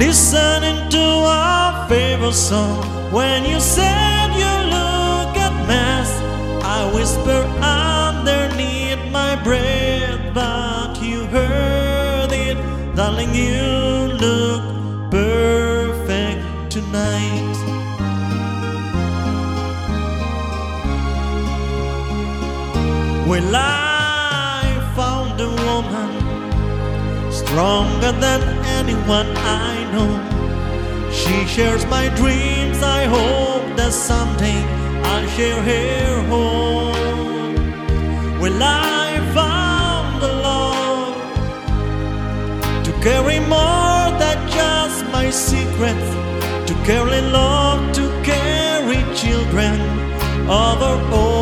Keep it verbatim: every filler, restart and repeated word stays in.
listening to our favorite song. When you said you look a mess, I whisper underneath my breath, but you heard it, darling. You look perfect tonight. Well, I found a woman stronger than anyone I know. She shares my dreams. I hope that someday I'll share her home. Well, I found a love to carry more than just my secrets, to carry love, to carry children of our own.